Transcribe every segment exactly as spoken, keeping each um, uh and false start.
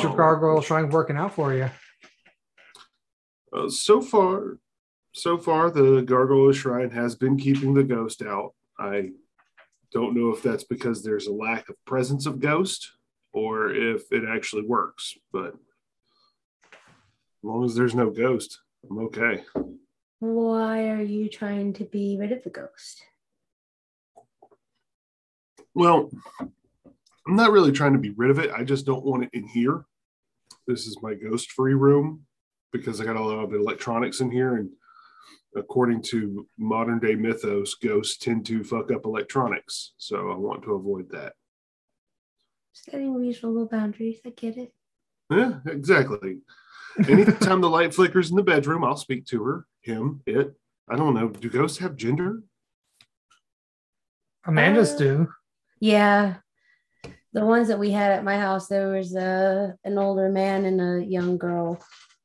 How's your No. gargoyle shrine working out for you? Uh, so far, so far, the Gargoyle Shrine has been keeping the ghost out. I don't know if that's because there's a lack of presence of ghost or if it actually works. But as long as there's no ghost, I'm okay. Why are you trying to be rid of the ghost? Well, I'm not really trying to be rid of it. I just don't want it in here. This is my ghost-free room because I got a lot of electronics in here, and according to modern day mythos, ghosts tend to fuck up electronics. So I want to avoid that. Setting reasonable boundaries. I get it. Yeah, exactly. Anytime the light flickers in the bedroom, I'll speak to her, him, it. I don't know. Do ghosts have gender? Amanda's Uh, do. Yeah. The ones that we had at my house, there was a, an older man and a young girl.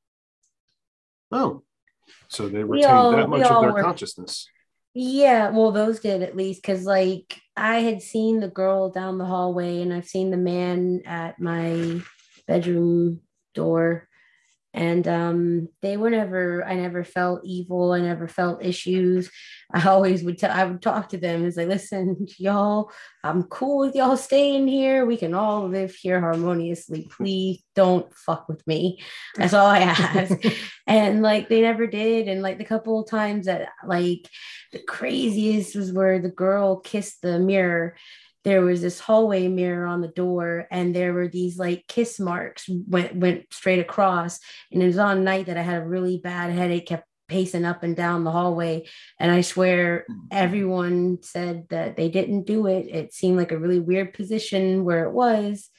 Oh, so they We retained all that we much of all their were consciousness. Yeah, well, those did at least because, like, I had seen the girl down the hallway and I've seen the man at my bedroom door. And um, they were never, I never felt evil. I never felt issues. I always would tell, I would talk to them. It's like, listen, y'all, I'm cool with y'all staying here. We can all live here harmoniously. Please don't fuck with me. That's all I ask. And like, they never did. And like, the couple of times that, like, the craziest was where the girl kissed the mirror. There was this hallway mirror on the door, and there were these like kiss marks went went straight across. And it was on a night that I had a really bad headache, kept pacing up and down the hallway. And I swear everyone said that they didn't do it. It seemed like a really weird position where it was.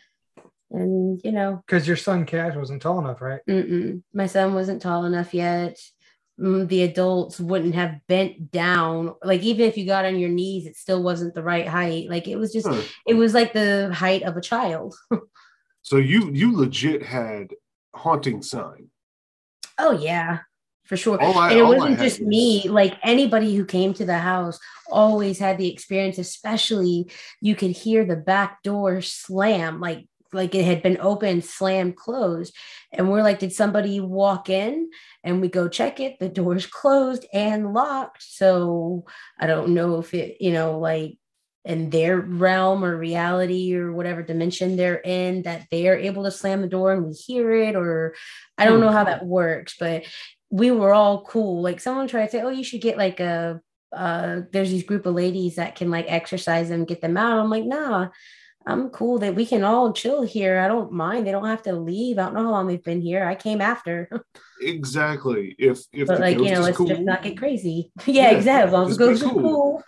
And, you know, Because your son Cash wasn't tall enough, right? mm-mm. My son wasn't tall enough yet. Mm, the adults wouldn't have bent down. Like, even if you got on your knees, it still wasn't the right height. Like, it was just, Huh. it was like the height of a child. So you you legit had haunting sign. Oh, yeah, for sure. All I And it all I wasn't had just me, was like anybody who came to the house always had the experience, especially you could hear the back door slam, like like it had been open, slammed, closed. And we're like, did somebody walk in? And we go check it. The door's closed and locked. So I don't know if it, you know, like in their realm or reality or whatever dimension they're in, that they are able to slam the door and we hear it, or I don't know hmm. how that works, but we were all cool. Like, someone tried to say, oh, you should get like a uh there's these group of ladies that can like exercise them, get them out. I'm like, nah, I'm cool that we can all chill here. I don't mind. They don't have to leave. I don't know how long they've been here. I came after. Exactly. If if But the like, you ghost know, is let's just cool, not get crazy. Yeah, yeah, exactly. As long as the just be ghosts are cool. cool.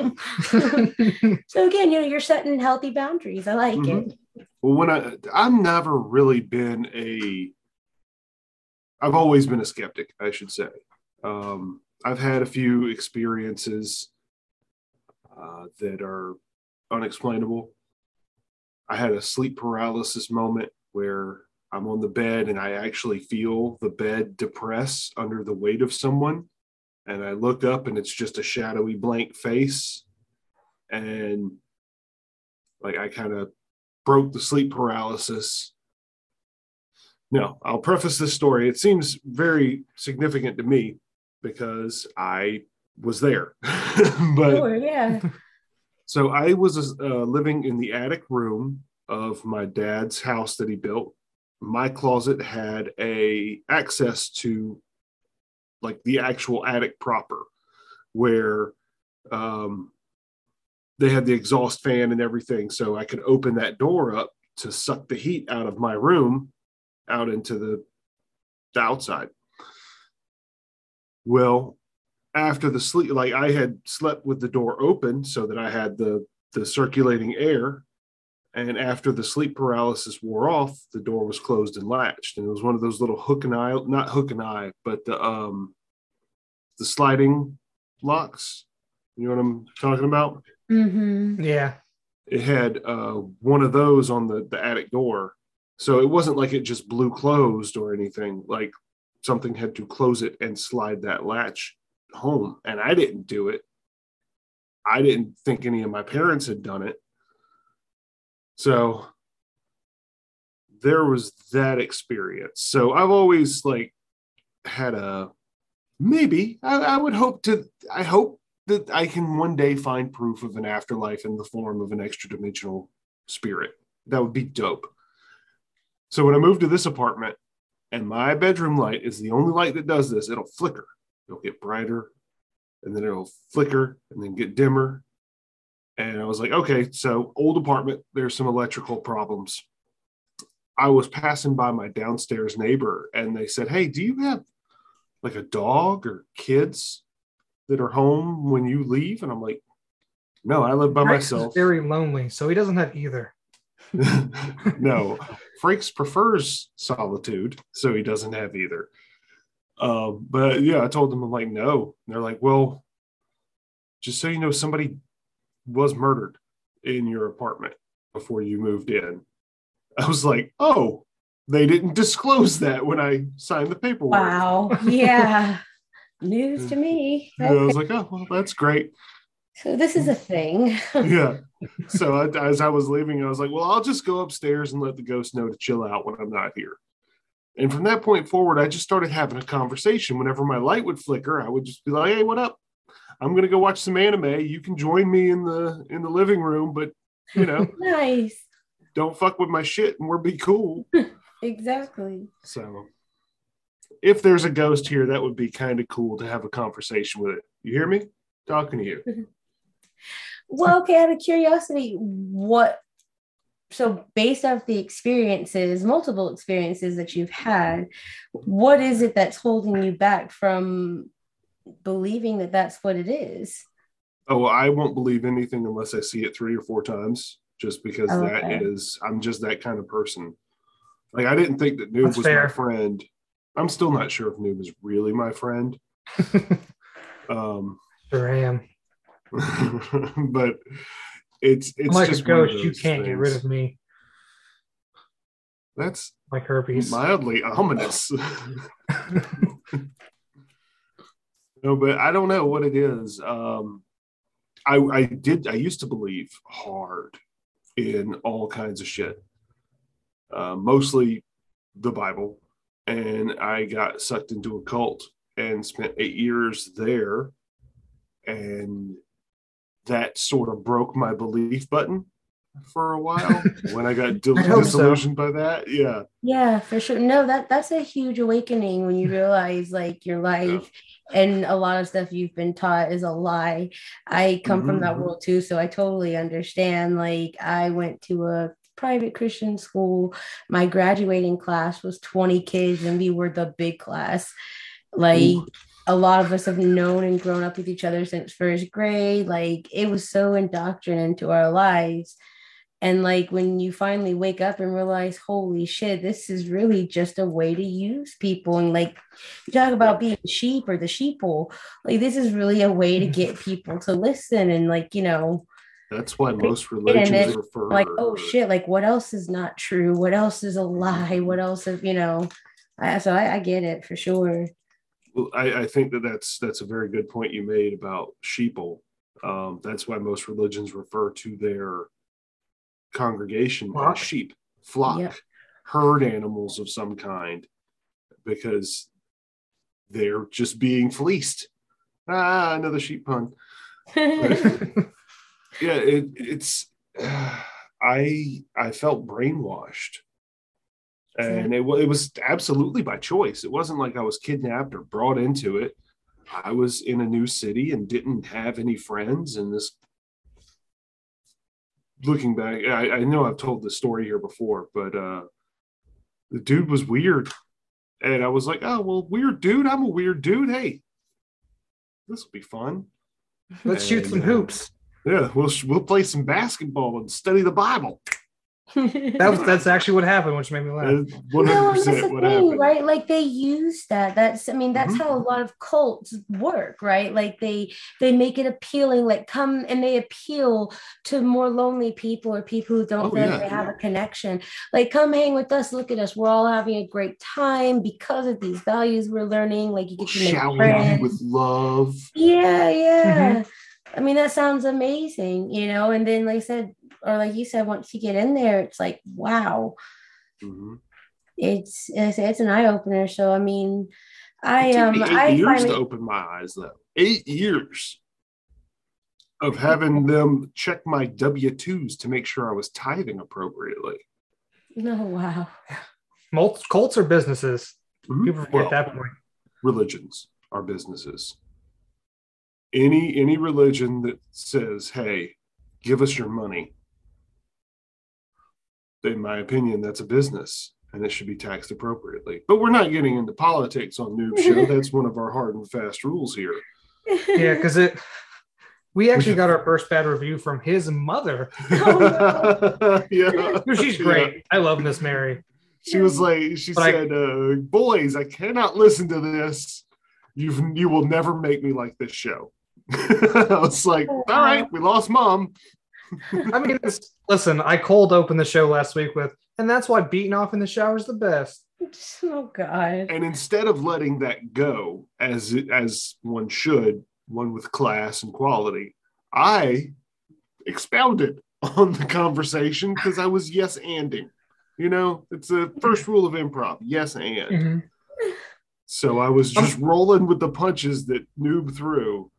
So again, you know, you're setting healthy boundaries. I like hmm. it. Well, when I I've never really been a I've always been a skeptic, I should say. Um, I've had a few experiences uh, that are unexplainable. I had a sleep paralysis moment where I'm on the bed and I actually feel the bed depress under the weight of someone. And I look up and it's just a shadowy blank face. And like I kind of broke the sleep paralysis. Now, I'll preface this story. It seems very significant to me because I was there. But Sure, yeah. so I was uh, living in the attic room of my dad's house that he built. My closet had a access to like the actual attic proper, where um, they had the exhaust fan and everything, so I could open that door up to suck the heat out of my room out into the, the outside. Well, after the sleep, like I had slept with the door open so that I had the the circulating air. And after the sleep paralysis wore off, the door was closed and latched. And it was one of those little hook and eye, not hook and eye, but the um the sliding locks. You know what I'm talking about? Mm-hmm. Yeah. It had uh, one of those on the, the attic door. So it wasn't like it just blew closed or anything. Like something had to close it and slide that latch home. And I didn't do it. I didn't think any of my parents had done it. So there was that experience. So I've always like had a maybe I, I would hope to I hope that I can one day find proof of an afterlife in the form of an extra dimensional spirit. That would be dope. So when I moved to this apartment and my bedroom light is the only light that does this, it'll flicker. It'll get brighter and then it'll flicker and then get dimmer. And I was like, okay, so old apartment, there's some electrical problems. I was passing by my downstairs neighbor and they said, hey, do you have like a dog or kids that are home when you leave? And I'm like, no, I live by Frank's is myself. very lonely, so he doesn't have either. No, Frakes prefers solitude, so he doesn't have either. Um, but yeah, I told them, I'm like, no. And they're like, well, just so you know, somebody was murdered in your apartment before you moved in. I was like, oh, they didn't disclose that when I signed the paperwork. Wow. Yeah. News to me. Yeah, I was like, oh, well, that's great. So this is a thing. Yeah. So I, as I was leaving, I was like, well, I'll just go upstairs and let the ghost know to chill out when I'm not here. And from that point forward, I just started having a conversation. Whenever my light would flicker, I would just be like, hey, what up? I'm going to go watch some anime. You can join me in the in the living room, but, you know, Nice. don't fuck with my shit and we'll be cool. Exactly. So if there's a ghost here, that would be kind of cool to have a conversation with it. You hear me? Talking to you. Well, okay, out of curiosity, what, so based off the experiences, multiple experiences that you've had, what is it that's holding you back from believing that that's what it is? Oh, well, I won't believe anything unless I see it three or four times, just because Okay. that is, I'm just that kind of person. Like, I didn't think that Noob That's was fair. my friend. I'm still not sure if Noob is really my friend. Um, Sure am. but it's it's I'm like a just one of ghost. You those can't get rid things. of me. That's Like herpes. mildly ominous. No, but I don't know what it is. Um, I I did I used to believe hard in all kinds of shit, uh, mostly the Bible, and I got sucked into a cult and spent eight years there, and that sort of broke my belief button for a while when I got dil- I hope so. disillusioned by that. Yeah. Yeah, for sure. No, that that's a huge awakening when you realize like your life and a lot of stuff you've been taught is a lie. I come from that Mhm. world too, so I totally understand. Like I went to a private Christian school. My graduating class was twenty kids and we were the big class. Like Ooh. a lot of us have known and grown up with each other since first grade. Like it was so indoctrinated into our lives. And like when you finally wake up and realize, holy shit, this is really just a way to use people. And like you talk about being sheep or the sheeple, like this is really a way to get people to listen. And like, you know, That's why most and religions then refer like, oh shit, like what else is not true? What else is a lie? What else is, you know, I, so I, I get it for sure. Well, I, I think that that's that's a very good point you made about sheeple. Um, that's why most religions refer to their congregation Flock. as sheep, flock, Yep. herd animals of some kind, because they're just being fleeced. Ah, another sheep pun. Yeah, it, it's. I I felt brainwashed. And it, wa- it was absolutely by choice. It wasn't like I was kidnapped or brought into it. I was in a new city and didn't have any friends. And this, looking back, I, I know I've told this story here before, but uh, the dude was weird. And I was like, oh, well, weird dude. I'm a weird dude. Hey, this will be fun. Let's shoot some And, uh, hoops. Yeah, we'll, we'll play some basketball and study the Bible. That was that's actually what happened, which made me laugh. That's one No, hundred and that's percent the what thing, happened. right? Like they use that. That's, I mean, that's Mhm. how a lot of cults work, right? Like they they make it appealing, like come and they appeal to more lonely people or people who don't Oh, feel yeah. like they have a connection. Like, come hang with us. Look at us. We're all having a great time because of these values we're learning. Like you We'll get to make shower you friends. with love. Yeah, yeah. I mean, that sounds amazing, you know. And then, like I said, or like you said, once you get in there, it's like, wow. Mm-hmm. It's, it's it's an eye opener. So I mean, I It took um me eight I years finally to open my eyes, though. Eight years of having them check my W two's to make sure I was tithing appropriately. no wow. Mul- Cults are businesses. Mhm. People forget Well, that point. religions are businesses. Any any religion that says, "Hey, give us your money," in my opinion, that's a business and it should be taxed appropriately. But we're not getting into politics on Noob Show. That's one of our hard and fast rules here. Yeah, because it. We actually got our first bad review from his mother. Oh, Yeah, She's great. Yeah. I love Miss Mary. She was like, she But I- said, uh, "Boys, I cannot listen to this. You you will never make me like this show." I was like, "All right, we lost mom." I mean, it's, listen, I cold opened the show last week with, and that's why beating off in the shower is the best. Oh God. And instead of letting that go as as one should, one with class and quality, I expounded on the conversation because I was yes anding. You know, it's the first rule of improv: yes and. Mm-hmm. So I was just rolling with the punches that Noob threw.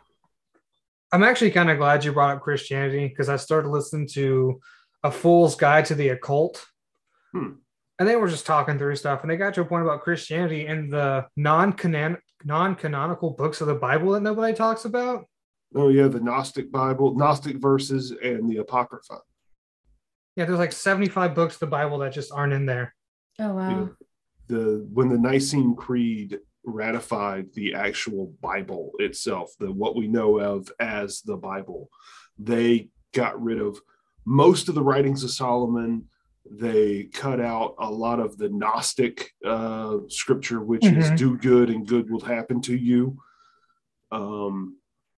I'm actually kind of glad you brought up Christianity because I started listening to A Fool's Guide to the Occult. Hmm. And they were just talking through stuff, and they got to a point about Christianity and the non-canon- non-canonical books of the Bible that nobody talks about. Oh, yeah, the Gnostic Bible, Gnostic verses, and the Apocrypha. Yeah, there's like seventy-five books of the Bible that just aren't in there. Oh wow. Yeah. The when the Nicene Creed ratified the actual Bible itself, the what we know of as the Bible, they got rid of most of the writings of Solomon. They cut out a lot of the Gnostic uh, scripture, which mm-hmm. is do good and good will happen to you. Um,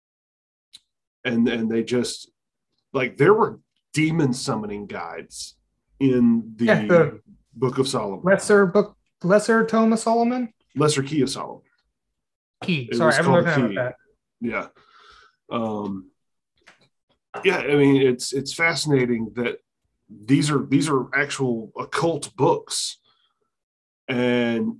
and and they just like there were demon summoning guides in the, yeah, the Book of Solomon. Lesser book, lesser Tome of Solomon, Lesser Key of Solomon. Key. It Sorry, I've been looking key. at that. Yeah. Um, yeah, I mean it's it's fascinating that these are these are actual occult books, and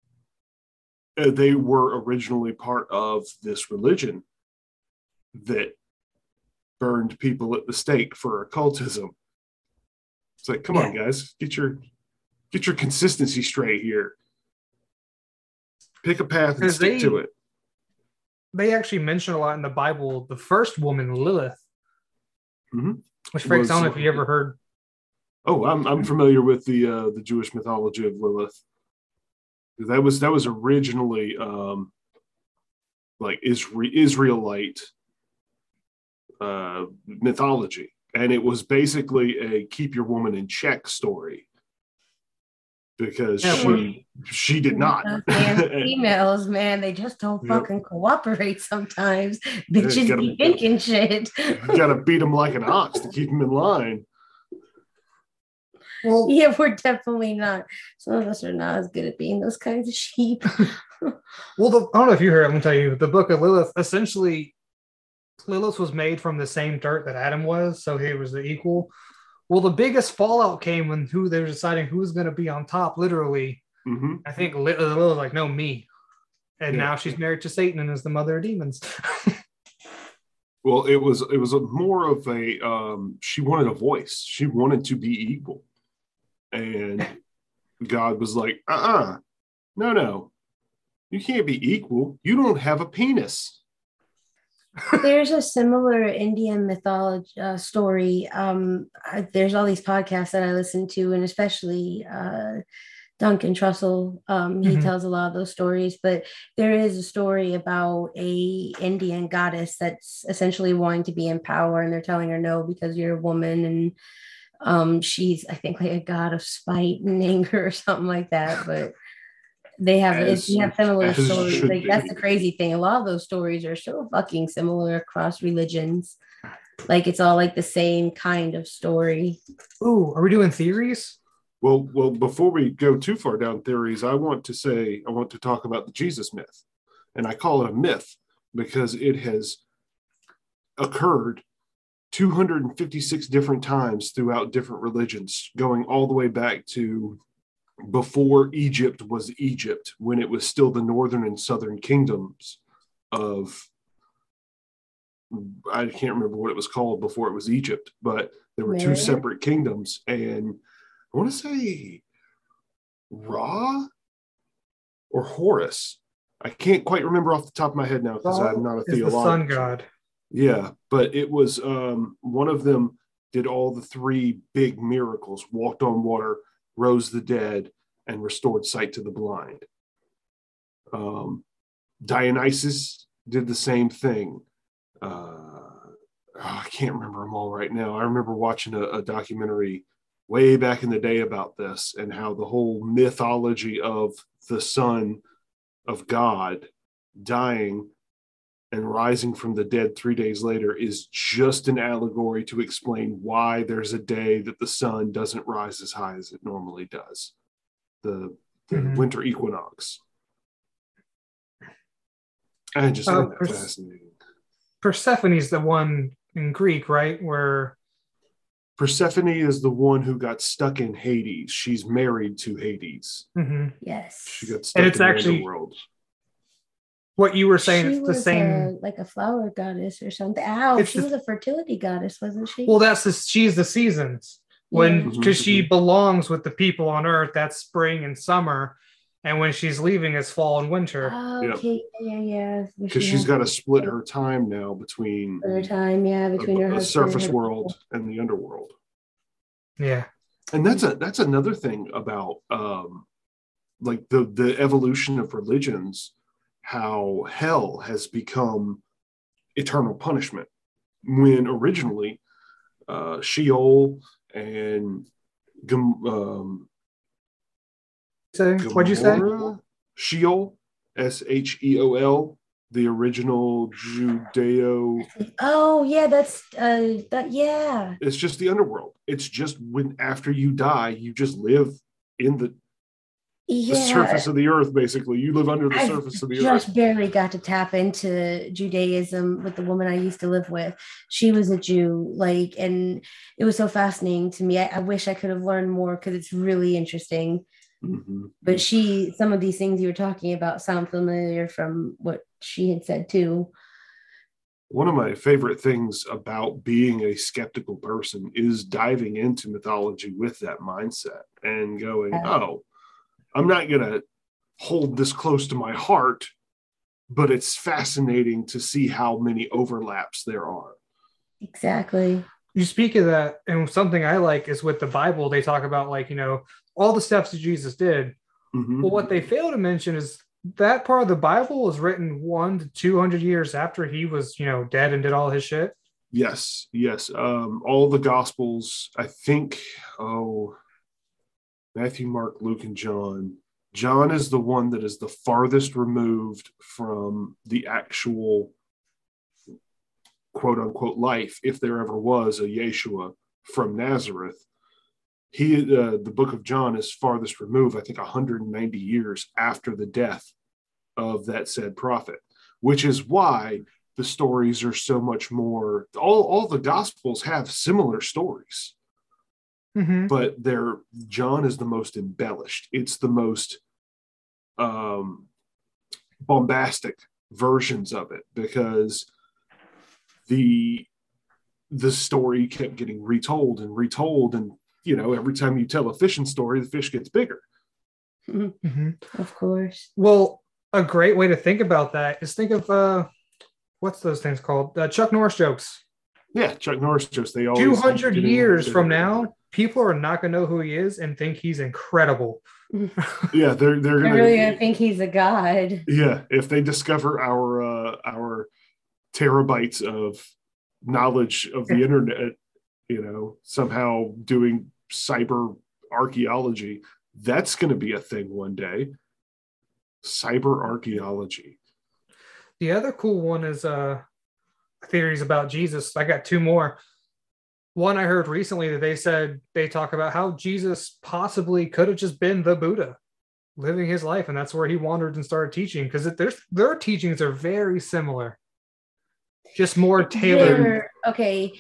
they were originally part of this religion that burned people at the stake for occultism. It's like, come yeah. on, guys, get your get your consistency straight here. Pick a path and stick they, to it. They actually mention a lot in the Bible the first woman, Lilith, mm-hmm. which breaks down if you ever heard. Oh, I'm I'm familiar with the uh, the Jewish mythology of Lilith. That was that was originally um, like Isra- Israelite uh, mythology, and it was basically a keep your woman in check story because yeah, she she did not. Females, man, they just don't yep. fucking cooperate sometimes. Bitches yeah, be thinking shit. You gotta beat them like an ox to keep them in line. Well, yeah, we're definitely not. Some of us are not as good at being those kinds of sheep. Well, the, I don't know if you heard. I'm gonna tell you, the Book of Lilith. Essentially, Lilith was made from the same dirt that Adam was, so he was the equal. Well, the biggest fallout came when who they were deciding who was going to be on top. Literally, mm-hmm. I think Lilith was like, "No, me," and yeah. now she's married to Satan and is the mother of demons. Well, it was it was a more of a um, she wanted a voice. She wanted to be equal. And God was like, uh-uh, no, no, you can't be equal. You don't have a penis. There's a similar Indian mythology uh, story. Um, I, there's all these podcasts that I listen to, and especially uh, Duncan Trussell. Um, he mm-hmm. tells a lot of those stories, but there is a story about a Indian goddess that's essentially wanting to be in power, and they're telling her no because you're a woman, and Um, she's, I think, like a god of spite and anger or something like that. But they have, as, they have similar stories. Like be. That's the crazy thing. A lot of those stories are so fucking similar across religions. Like it's all like the same kind of story. Ooh, are we doing theories? Well, well, before we go too far down theories, I want to say I want to talk about the Jesus myth, and I call it a myth because it has occurred two hundred fifty-six different times throughout different religions, going all the way back to before Egypt was Egypt, when it was still the northern and southern kingdoms of, I can't remember what it was called before it was Egypt, but there were two Mary? separate kingdoms. And I want to say Ra or Horus. I can't quite remember off the top of my head now because I'm not a Is the sun theologian. god. Yeah, but it was um, one of them did all the three big miracles, walked on water, rose the dead, and restored sight to the blind. Um, Dionysus did the same thing. Uh, oh, I can't remember them all right now. I remember watching a, a documentary way back in the day about this and how the whole mythology of the Son of God dying and rising from the dead three days later is just an allegory to explain why there's a day that the sun doesn't rise as high as it normally does. The, the Mhm. winter equinox. I just Uh, find that Pers- fascinating. Persephone's the one in Greek, right? Where Persephone is the one who got stuck in Hades. She's married to Hades. Mhm. Yes. She got stuck And it's in the actually- underworld. what you were saying, she it's the was same. a, like a flower goddess or something. Ow, It's she the- was a fertility goddess, wasn't she? Well, that's the, she's the seasons when Yeah. because she Mhm. belongs with the people on Earth. That's spring and summer, and when she's leaving, it's fall and winter. Oh, Yeah. okay, yeah, yeah. Because she's got to split her time now between her time, yeah, between a, her a husband and surface her world and the underworld. Yeah, And that's a that's another thing about um like the the evolution of religions, how hell has become eternal punishment, when originally uh Sheol and Gom- um say what'd you say? Gomorrah? Sheol, S H E O L, the original Judeo. Oh, yeah, that's uh that yeah. It's just the underworld. It's just when after you die, you just live in the, the Yeah. surface of the earth, basically. You live under the I surface of the just earth. barely got to tap into Judaism with the woman I used to live with. She was a Jew, like, and it was so fascinating to me. I, I wish I could have learned more because it's really interesting. Mhm. But she, some of these things you were talking about sound familiar from what she had said too. One of my favorite things about being a skeptical person is diving into mythology with that mindset and going, Yeah. oh, I'm not going to hold this close to my heart, but it's fascinating to see how many overlaps there are. Exactly. You speak of that, and something I like is with the Bible. They talk about like you know all the steps that Jesus did. Mhm. Well, what they fail to mention is that part of the Bible was written one to two hundred years after he was you know dead and did all his shit. Yes, yes. Um, all the Gospels, I think, oh, Matthew, Mark, Luke, and John. John is the one that is the farthest removed from the actual quote unquote life, if there ever was a Yeshua from Nazareth. He, uh, the book of John is farthest removed, I think, one hundred ninety years after the death of that said prophet, which is why the stories are so much more, all, all the Gospels have similar stories, Mm-hmm. but they're, John is the most embellished. It's the most um, bombastic versions of it, because the the story kept getting retold and retold, and you know, every time you tell a fishing story, the fish gets bigger. Mm-hmm. Of course. Well, a great way to think about that is think of uh, what's those things called? Uh, Chuck Norris jokes. Yeah, Chuck Norris jokes. They always Two hundred get in years with from it. now, people are not going to know who he is and think he's incredible. Yeah, they're they're I gonna. really I think he's a god. Yeah, if they discover our uh, our terabytes of knowledge of the internet, you know, somehow doing cyber archaeology, that's going to be a thing one day. Cyber archaeology. The other cool one is uh, theories about Jesus. I got two more. One I heard recently that they said they talk about how Jesus possibly could have just been the Buddha living his life, and that's where he wandered and started teaching, because their their teachings are very similar, just more tailored. They're- okay.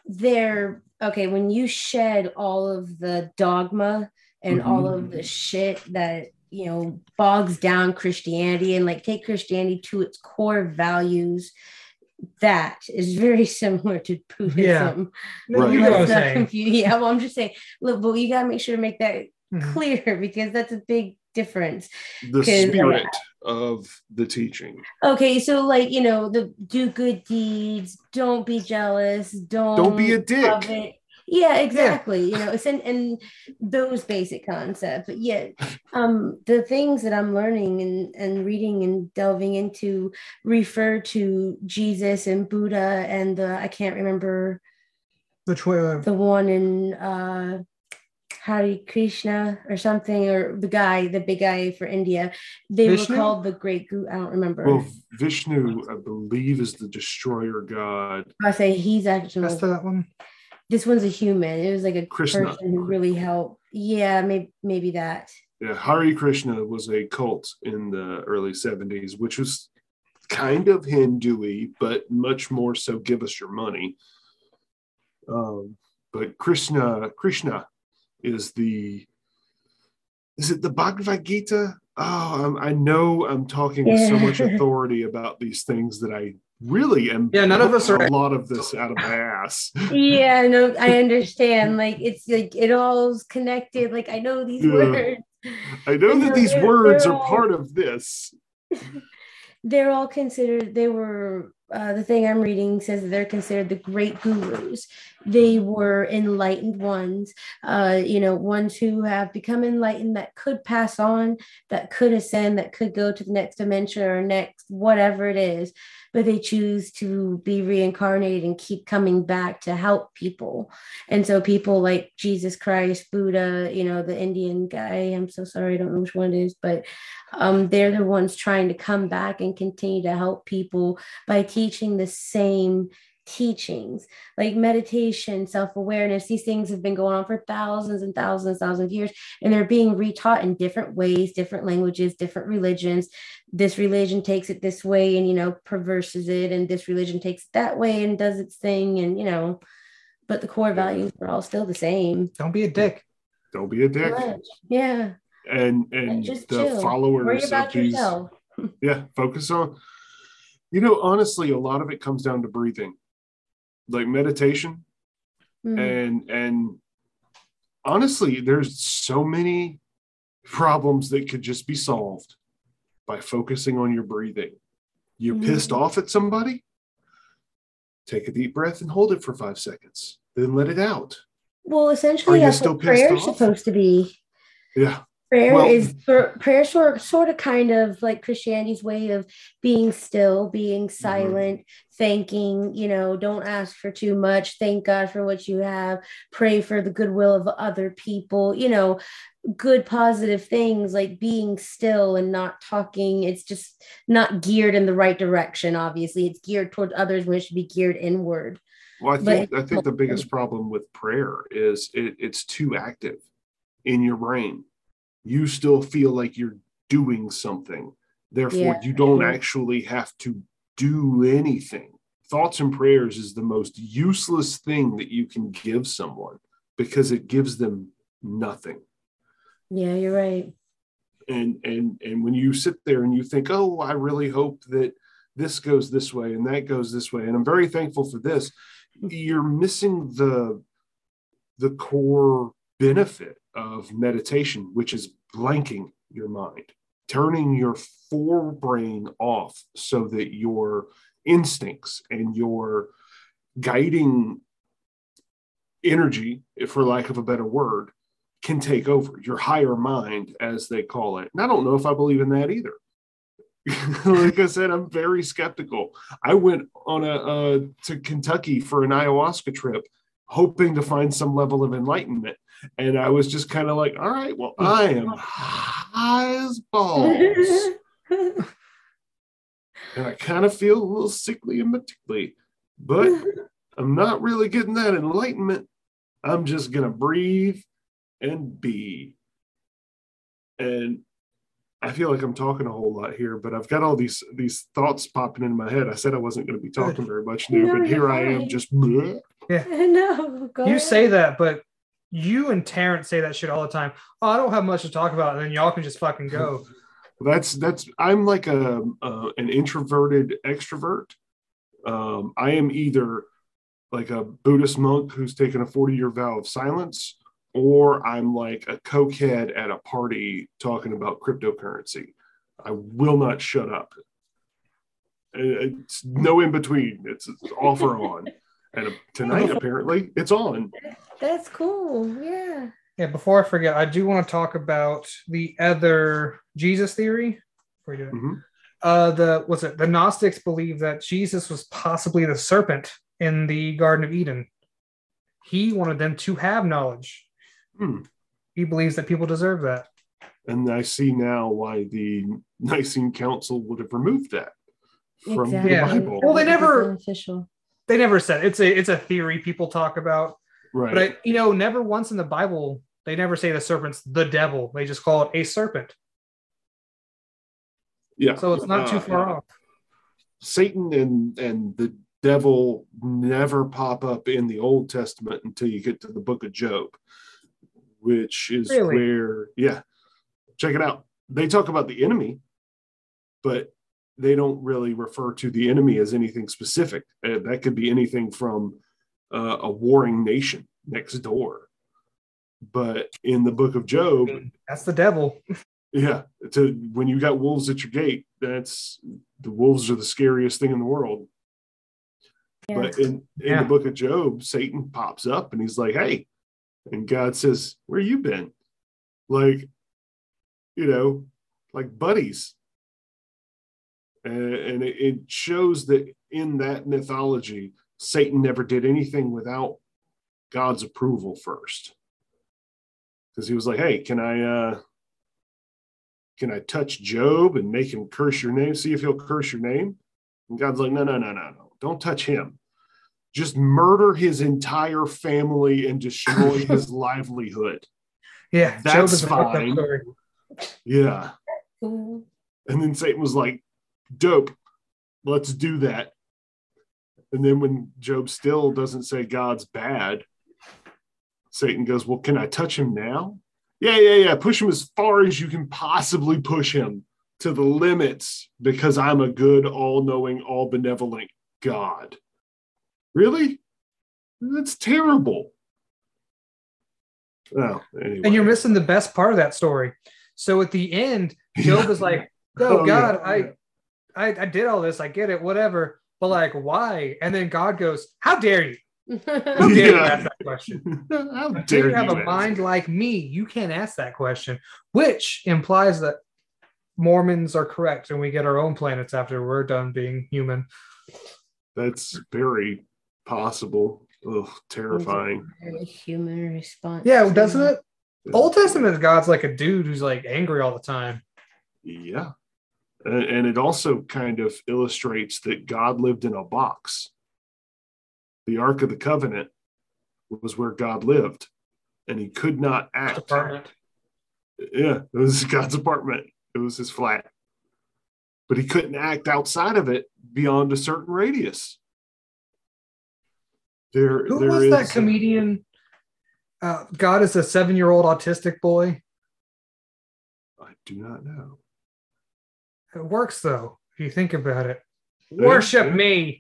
they're okay when you shed all of the dogma and Mm-hmm. all of the shit that you know bogs down Christianity and like take Christianity to its core values. That is very similar to Buddhism. No, Right. you know what I'm Let's not saying. confuse. Yeah, well, I'm just saying, look, but you gotta make sure to make that Mhm. clear because that's a big difference. The 'Cause, like, spirit of the teaching. okay, so like you know, the do good deeds, don't be jealous, don't Don't be a dick. covet. Yeah, exactly. You know, it's in, in those basic concepts. But yeah, um, the things that I'm learning and, and reading and delving into refer to Jesus and Buddha and the I can't remember Which way? Uh, the one in uh Hare Krishna or something, or the guy, the big guy for India. They Vishnu? were called the Great Guru. I don't remember. Well, Vishnu, I believe, is the destroyer god. I say he's actually that's that one. this one's a human. It was like a Krishna. person who really helped. Yeah, maybe maybe that. Yeah, Hare Krishna was a cult in the early seventies, which was kind of Hindu-y, but much more so give us your money. Um, but Krishna, Krishna is the, is it the Bhagavad Gita? Oh, I'm, I know I'm talking with so much Yeah. authority about these things that I really am. Yeah, none of us are- a lot of this out of my ass. Yeah, no, I understand. Like it's like it all's connected. Like I know these Yeah. words. I know And that they're- these they're- words they're are all- part of this. They're all considered, they were, uh, the thing I'm reading says that they're considered the great gurus. They were enlightened ones, uh, you know, ones who have become enlightened that could pass on, that could ascend, that could go to the next dimension or next, whatever it is. But they choose to be reincarnated and keep coming back to help people. And so people like Jesus Christ, Buddha, you know, the Indian guy, I'm so sorry, I don't know which one it is, but um, they're the ones trying to come back and continue to help people by teaching the same teachings like meditation, self-awareness. These things have been going on for thousands and thousands, thousands of years, and they're being retaught in different ways, different languages, different religions. This religion takes it this way and, you know, perverses it, and this religion takes it that way and does its thing, and, you know, but the core values are all still the same. Don't be a dick. Don't be a dick. Yeah. And and Just the chill. Worry followers about of these, yourself. yeah, focus on, you know, honestly, a lot of it comes down to breathing, like meditation. Mhm. And and honestly, there's so many problems that could just be solved by focusing on your breathing. You're Mhm. pissed off at somebody? Take a deep breath and hold it for five seconds. Then let it out. Well, Are essentially, you that's still what pissed prayer is off? supposed to be. Yeah. Prayer Well- is sor- prayer sort sort of kind of like Christianity's way of being still, being silent, thanking, you know, don't ask for too much, thank God for what you have, pray for the goodwill of other people, you know, good positive things like being still and not talking. It's just not geared in the right direction. Obviously, it's geared toward others when it should be geared inward. Well, I think But- I think the biggest problem with prayer is it, it's too active in your brain. You still feel like you're doing something. Therefore, Yeah, you don't sure. actually have to do anything. Thoughts and prayers is the most useless thing that you can give someone because it gives them nothing. Yeah, you're right. And and and when you sit there and you think, oh, I really hope that this goes this way and that goes this way, and I'm very thankful for this, you're missing the the core benefit of meditation, which is blanking your mind, turning your forebrain off so that your instincts and your guiding energy, for lack of a better word, can take over your higher mind, as they call it. And I don't know if I believe in that either. Like I said, I'm very skeptical. I went on a uh, to Kentucky for an ayahuasca trip, hoping to find some level of enlightenment. And I was just kind of like, all right, well, I am high as balls. And I kind of feel a little sickly and particularly, but I'm not really getting that enlightenment. I'm just going to breathe and be. And I feel like I'm talking a whole lot here, but I've got all these these thoughts popping in my head. I said I wasn't going to be talking very much, new, No, but here you're I am fine. just bleh. Yeah. No, go You ahead. say that, but you and Terrence say that shit all the time. Oh, I don't have much to talk about, and then y'all can just fucking go. That's that's. I'm like a, a an introverted extrovert. Um, I am either like a Buddhist monk who's taken a forty year vow of silence, or I'm like a cokehead at a party talking about cryptocurrency. I will not shut up. It's no in between. It's, it's off or on. And tonight, apparently, it's on. That's cool. Yeah. Yeah, before I forget, I do want to talk about the other Jesus theory. Before you do it. Mm-hmm. Uh, the what's it? The Gnostics believe that Jesus was possibly the serpent in the Garden of Eden. He wanted them to have knowledge. Hmm. He believes that people deserve that. And I see now why the Nicene Council would have removed that from Exactly. the Yeah. Bible. Well, they never- official. They never said it's a it's a theory people talk about. Right. But I, you know, never once in the Bible they never say the serpent's the devil. They just call it a serpent. Yeah. So it's not too Uh, far off. Satan and and the devil never pop up in the Old Testament until you get to the book of Job, which is Really? where, yeah, check it out. They talk about the enemy, but they don't really refer to the enemy as anything specific. Uh, that could be anything from uh, a warring nation next door. But in the book of Job, That's the devil. yeah, to when you got wolves at your gate, that's the wolves are the scariest thing in the world. Yeah. But in, in Yeah. the book of Job, Satan pops up and he's like, hey, and God says, where you been? Like, you know, like buddies. And, and it, it shows that in that mythology, Satan never did anything without God's approval first. Because he was like, hey, can I uh can I touch Job and make him curse your name? See if he'll curse your name? And God's like, no, no, no, no, no. Don't touch him. Just murder his entire family and destroy his livelihood. Yeah, That's Job is a fucked up fine. story. Yeah. Cool. And then Satan was like, dope, let's do that. And then when Job still doesn't say God's bad, Satan goes, well, can I touch him now? Yeah, yeah, yeah. Push him as far as you can possibly push him to the limits because I'm a good, all-knowing, all-benevolent God. Really? That's terrible. Oh, anyway. And you're missing the best part of that story. So at the end, Job Yeah. is like, "Oh, Oh, God, yeah. I, I, I did all this. I get it, whatever. But like, why?" And then God goes, "How dare you? How dare you Yeah. ask that question? How Until dare you have a ask? mind like me, you can't ask that question." Which implies that Mormons are correct, and we get our own planets after we're done being human. That's very possible. Ugh, terrifying. Very human response. Yeah, doesn't it? Old Testament God's like a dude who's like angry all the time. Yeah. And, and it also kind of illustrates that God lived in a box. The Ark of the Covenant was where God lived, and he could not act. Department. Yeah, it was God's apartment. It was his flat. But he couldn't act outside of it beyond a certain radius. There, Who there was is, that comedian? Uh, God is a seven-year-old autistic boy. I do not know. It works though, if you think about it. Yeah, Worship yeah. me.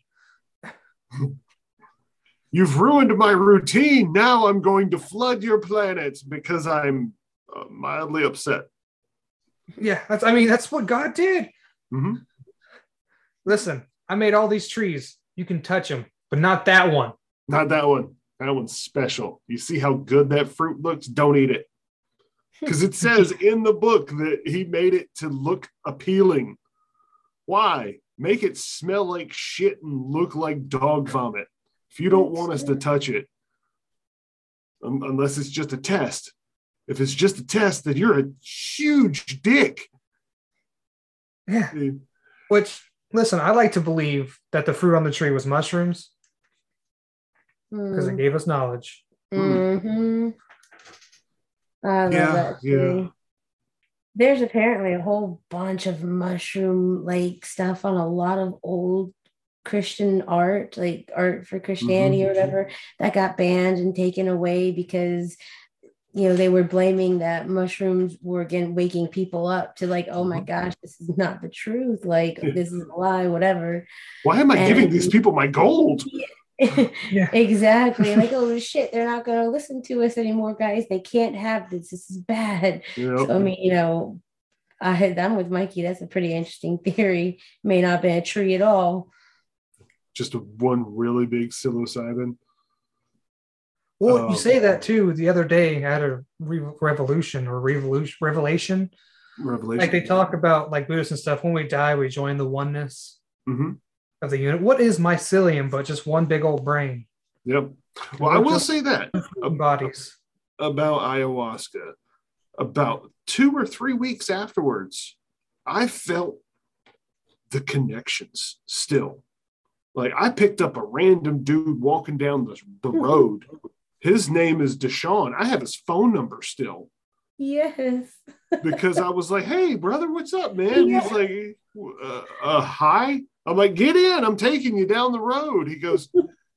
You've ruined my routine. Now I'm going to flood your planet because I'm uh, mildly upset. Yeah, that's. I mean, that's what God did. Mm-hmm. Listen, I made all these trees. You can touch them, but not that one. Not that one. That one's special. You see how good that fruit looks? Don't eat it. Because it says in the book that he made it to look appealing. Why? Make it smell like shit and look like dog vomit. If you don't want us to touch it, um, unless it's just a test. If it's just a test, then you're a huge dick. Yeah. Which, listen, I like to believe that the fruit on the tree was mushrooms because it gave us knowledge. Mm-hmm. I love Yeah, that yeah. too. There's apparently a whole bunch of mushroom like stuff on a lot of old Christian art, like art for Christianity Mhm. or whatever, that got banned and taken away because you know they were blaming that mushrooms were again waking people up to like, oh my Mhm. gosh, this is not the truth, like Yeah. this is a lie, whatever. Why am I giving these And people my gold? Yeah. exactly, like, oh shit, they're not going to listen to us anymore, guys. They can't have this. This is bad. Yep. So I mean, you know, I had I'm with Mikey. That's a pretty interesting theory. May not be a tree at all. Just a, one really big psilocybin. Well, Um, you say that too. The other day, I had a re- revolution or revolution revelation. Revelation. Like they talk about like Buddhists and stuff. When we die, we join the oneness Mm-hmm. of the unit. What is mycelium but just one big old brain? Yep. Well, I will say that Bodies. about ayahuasca. About two or three weeks afterwards, I felt the connections still. Like I picked up a random dude walking down the, the road. His name is Deshaun. I have his phone number still. Yes. Because I was like, hey, brother, what's up, man? Yeah. He's like, uh, uh, hi. I'm like, get in. I'm taking you down the road. He goes,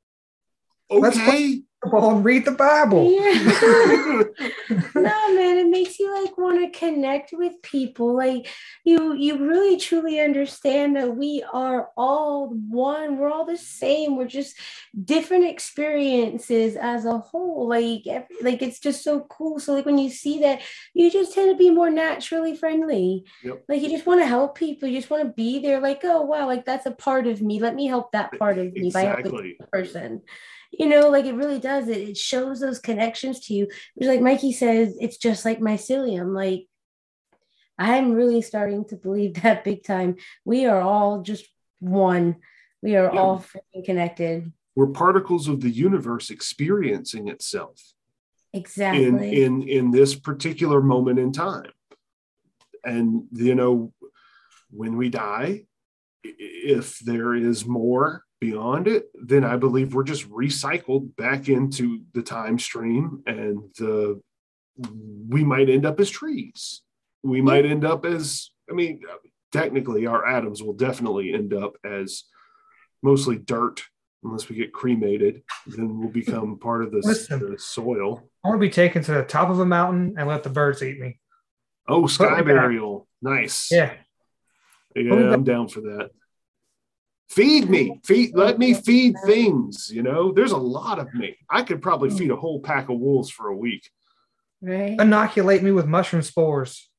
Let's okay. Ball and read the Bible. Yeah. No, man, it makes you like want to connect with people. Like you, you really truly understand that we are all one. We're all the same. We're just different experiences as a whole. Like, every, like it's just so cool. So, like when you see that, you just tend to be more naturally friendly. Yep. Like you just want to help people. You just want to be there. Like, oh wow, like that's a part of me. Let me help that part of me by helping Exactly. the person. You know, like it really does. It, it shows those connections to you. Which, like Mikey says, it's just like mycelium. Like I'm really starting to believe that big time. We are all just one. We are Yeah. all freaking connected. We're particles of the universe experiencing itself in Exactly. in in this particular moment in time. And you know, when we die, i- if there is more beyond it, then I believe we're just recycled back into the time stream, and the we might end up as trees. We might end up as, I mean, technically our atoms will definitely end up as mostly dirt unless we get cremated. Then we'll become part of the, Listen. the soil. I want to be taken to the top of a mountain and let the birds eat me. Oh, Put sky me back. burial. Nice. Yeah. Yeah, Put me back. I'm down for that. Feed me, feed, let me feed things. You know, there's a lot of me. I could probably feed a whole pack of wolves for a week. Right. Inoculate me with mushroom spores.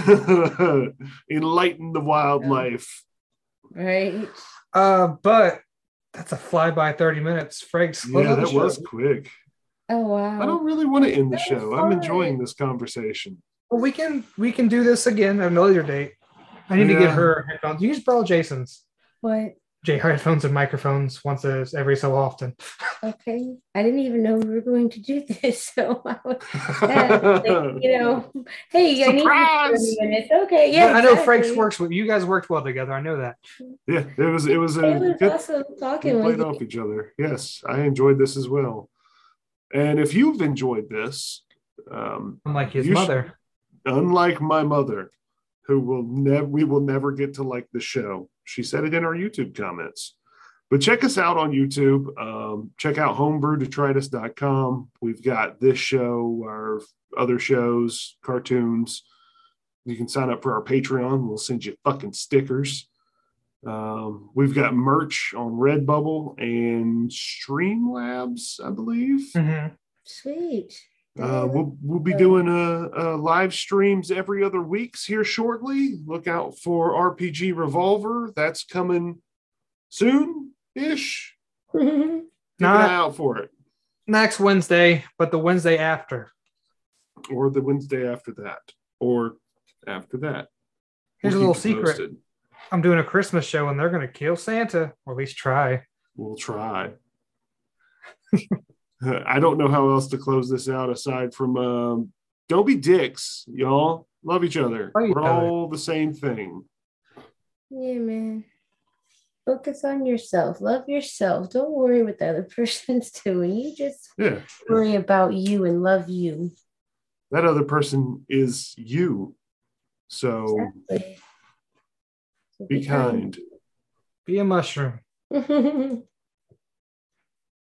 Enlighten the wildlife. Right. Uh, but that's a flyby thirty minutes. Frank's Yeah, that was quick. Oh wow. I don't really want to end the That was show. I'm fun. enjoying this conversation. Well, we can we can do this again at another date. I need to Yeah. get her headphones. You just borrow Jason's. What? J headphones and microphones once a, every so often. Okay. I didn't even know we were going to do this. So I was, yeah, like, you know, hey, I need you for Surprise! thirty minutes. Okay. Yeah. I know exactly. Frank's works with you guys worked well together. I know that. Yeah, it was it was a It was good, awesome we talking with played you. off each other. Yes, I enjoyed this as well. And if you've enjoyed this, um, Unlike his you sh- mother. unlike my mother, who will never, we will never get to like the show. She said it in our YouTube comments. But check us out on YouTube. Um, check out homebrew detritus dot com. We've got this show, our other shows, cartoons. You can sign up for our Patreon. We'll send you fucking stickers. Um, we've got merch on Redbubble and Streamlabs, I believe. Mm-hmm. Sweet. Uh, we'll we'll be doing a, a live streams every other weeks here shortly. Look out for R P G Revolver. That's coming soon-ish. Keep an Not eye out for it. next Wednesday, but the Wednesday after. Or the Wednesday after that. Or after that. Here's We'll a little keep you secret. posted. I'm doing a Christmas show and they're going to kill Santa, or at least try. We'll try. I don't know how else to close this out aside from um, don't be dicks, y'all. Love each other. Love each We're other. all the same thing. Yeah, man. Focus on yourself. Love yourself. Don't worry what the other person's doing. You just Yeah. worry about you and love you. That other person is you. So Exactly. So be kind. Be a mushroom.